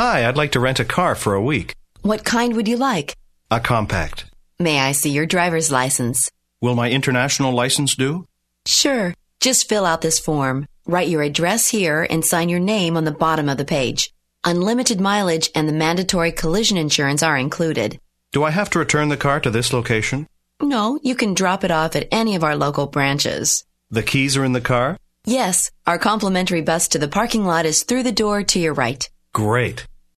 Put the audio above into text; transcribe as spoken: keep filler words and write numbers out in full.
Hi, I'd like to rent a car for a week. What kind would you like? A compact. May I see your driver's license? Will my international license do? Sure. Just fill out this form. Write your address here and sign your name on the bottom of the page. Unlimited mileage and the mandatory collision insurance are included. Do I have to return the car to this location? No, you can drop it off at any of our local branches. The keys are in the car? Yes, our complimentary bus to the parking lot is through the door to your right. Great.